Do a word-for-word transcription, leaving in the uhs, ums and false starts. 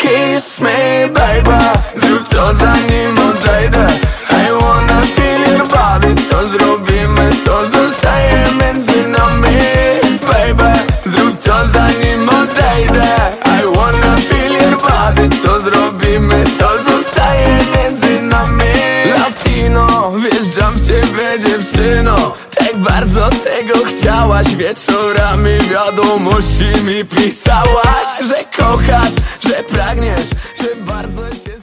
kiss me, baby. Zrób to zanim odejdę. I wanna feel your body. Co zrobimy, co zostaje między nami, baby. Zrób to zanim odejdę. I wanna feel your body. Co zrobimy, co zostaje między nami. Latino, wjeżdżam w ciebie, dziewczyno. Tak bardzo tego chciałaś. Wieczorami wiadomości mi pisałaś, że kochasz, że pragniesz, że bardzo się